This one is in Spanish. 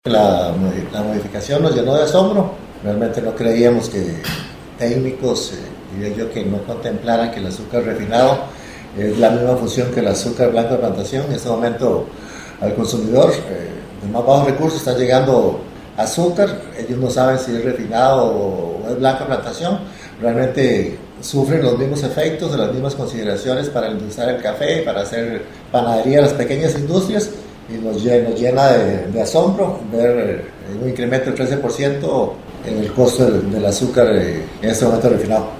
La modificación nos llenó de asombro. Realmente no creíamos que técnicos, diría yo, que no contemplaran que el azúcar refinado es la misma función que el azúcar blanco de plantación. En este momento al consumidor de más bajos recursos está llegando azúcar. Ellos no saben si es refinado o es blanco de plantación. Realmente sufren los mismos efectos, de las mismas consideraciones para endulzar el café, para hacer panadería, las pequeñas industrias. Y nos llena de asombro ver un incremento del 13% en el costo del azúcar en este momento refinado.